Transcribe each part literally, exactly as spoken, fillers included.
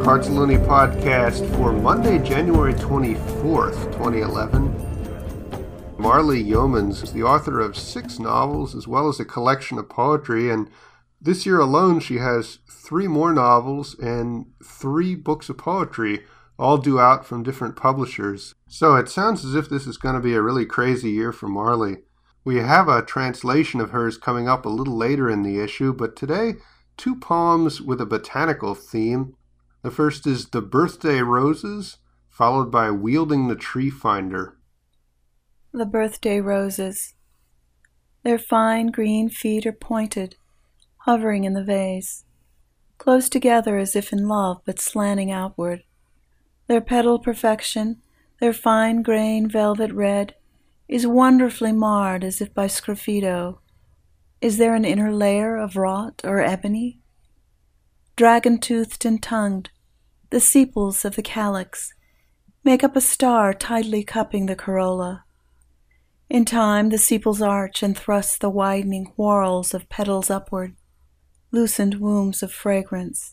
Partzaloni podcast for Monday, January twenty-fourth, twenty eleven. Marlee Yeomans is the author of six novels as well as a collection of poetry, and this year alone she has three more novels and three books of poetry, all due out from different publishers. So it sounds as if this is going to be a really crazy year for Marlee. We have a translation of hers coming up a little later in the issue, but today, two poems with a botanical theme. The first is The Birthday Roses, followed by Wielding the Tree Finder. The birthday roses. Their fine green feet are pointed, hovering in the vase, close together as if in love but slanting outward. Their petal perfection, their fine grain velvet red, is wonderfully marred as if by sgraffito. Is there an inner layer of wrought or ebony? Dragon-toothed and tongued, the sepals of the calyx make up a star tightly cupping the corolla. In time the sepals arch and thrust the widening whorls of petals upward, loosened wombs of fragrance.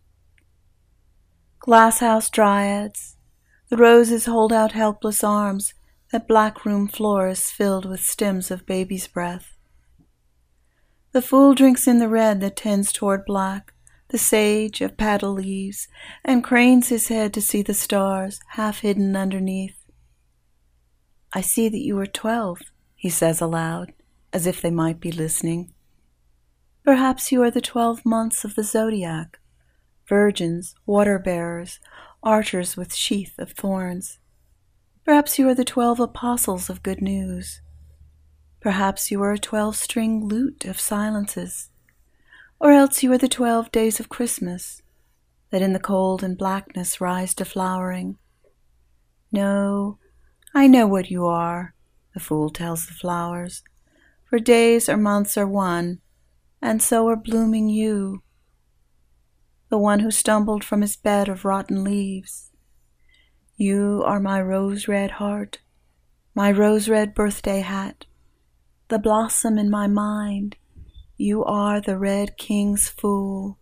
Glasshouse dryads, the roses hold out helpless arms that black room floor is filled with stems of baby's breath. The fool drinks in the red that tends toward black, the sage of paddle leaves, and cranes his head to see the stars half hidden underneath. I see that you are twelve, he says aloud, as if they might be listening. Perhaps you are the twelve months of the zodiac, virgins, water-bearers, archers with sheath of thorns. Perhaps you are the twelve apostles of good news. Perhaps you are a twelve-string lute of silences. Or else you are the twelve days of Christmas, that in the cold and blackness rise to flowering. No, I know what you are, the fool tells the flowers, for days or months are one, and so are blooming you. The one who stumbled from his bed of rotten leaves. You are my rose-red heart, my rose-red birthday hat, the blossom in my mind. You are the Red King's fool.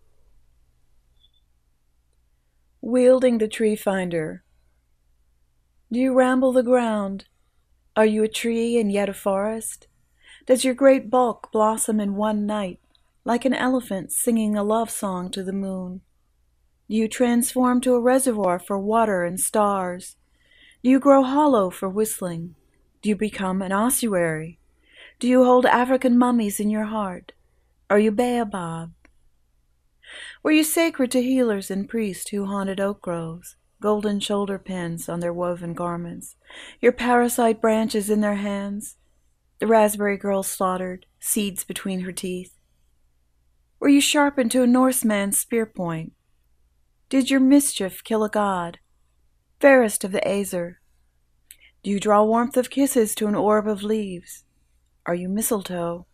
Wielding the Tree Finder. Do you ramble the ground? Are you a tree and yet a forest? Does your great bulk blossom in one night, like an elephant singing a love song to the moon? Do you transform to a reservoir for water and stars? Do you grow hollow for whistling? Do you become an ossuary? Do you hold African mummies in your heart? Are you baobab? Were you sacred to healers and priests who haunted oak groves, golden shoulder pins on their woven garments, your parasite branches in their hands, the raspberry girl slaughtered, seeds between her teeth? Were you sharpened to a Norseman's spear point? Did your mischief kill a god, fairest of the Aesir? Do you draw warmth of kisses to an orb of leaves? Are you mistletoe?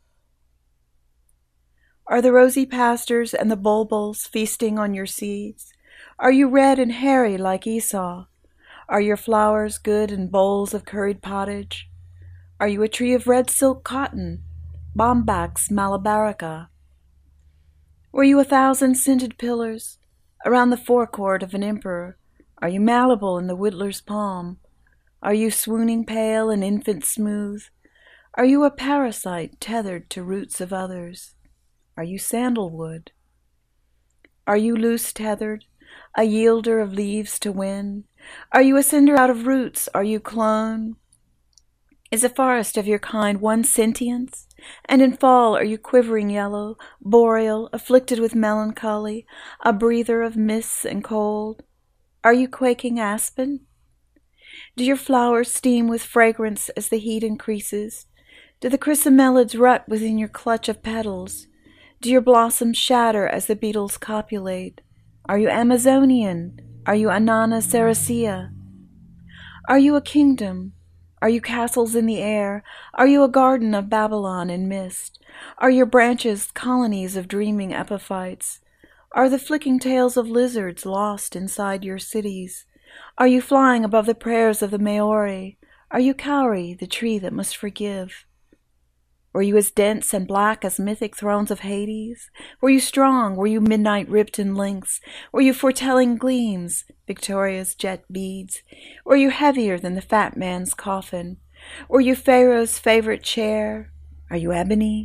Are the rosy pastures and the bulbuls feasting on your seeds? Are you red and hairy like Esau? Are your flowers good in bowls of curried pottage? Are you a tree of red silk cotton, Bombax malabarica? Were you a thousand scented pillars around the forecourt of an emperor? Are you malleable in the whittler's palm? Are you swooning pale and infant smooth? Are you a parasite tethered to roots of others? Are you sandalwood? Are you loose tethered, a yielder of leaves to wind? Are you a cinder out of roots? Are you clone? Is a forest of your kind one sentience? And in fall are you quivering yellow, boreal, afflicted with melancholy, a breather of mists and cold? Are you quaking aspen? Do your flowers steam with fragrance as the heat increases? Do the chrysomelids rut within your clutch of petals? Do your blossoms shatter as the beetles copulate? Are you Amazonian? Are you Anana Sericea? Are you a kingdom? Are you castles in the air? Are you a garden of Babylon in mist? Are your branches colonies of dreaming epiphytes? Are the flicking tails of lizards lost inside your cities? Are you flying above the prayers of the Maori? Are you Kauri, the tree that must forgive? Were you as dense and black as mythic thrones of Hades? Were you strong? Were you midnight ripped in links? Were you foretelling gleams, Victoria's jet beads? Were you heavier than the fat man's coffin? Were you Pharaoh's favorite chair? Are you ebony?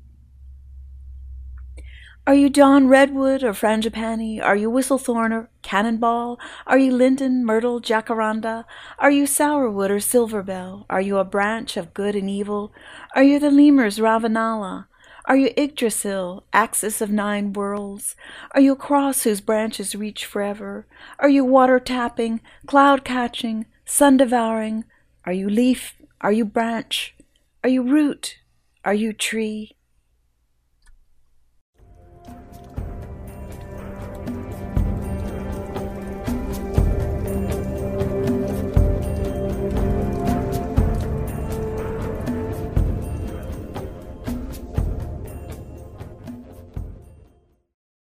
Are you Dawn Redwood or Frangipani? Are you Whistlethorn or Cannonball? Are you Linden, Myrtle, Jacaranda? Are you Sourwood or Silverbell? Are you a branch of good and evil? Are you the lemur's Ravenala? Are you Yggdrasil, axis of nine worlds? Are you a cross whose branches reach forever? Are you water-tapping, cloud-catching, sun-devouring? Are you leaf? Are you branch? Are you root? Are you tree?